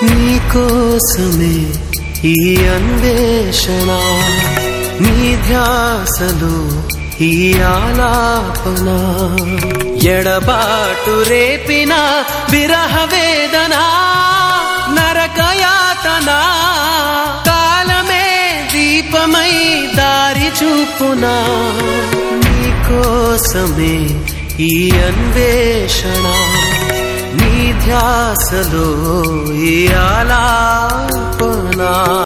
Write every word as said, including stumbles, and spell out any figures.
నీకోసమే ఈ అన్వేషణ, నీ ధ్యాసలో ఈ ఆలాపన, ఎడబాటు రేపిన విరహ వేదన, నరకయాతన, కాలమే దీపమై దారి చూపునా. నీకోసమే ఈ అన్వేషణ, నీ ధ్యాసలో ఈ ఆలాపన.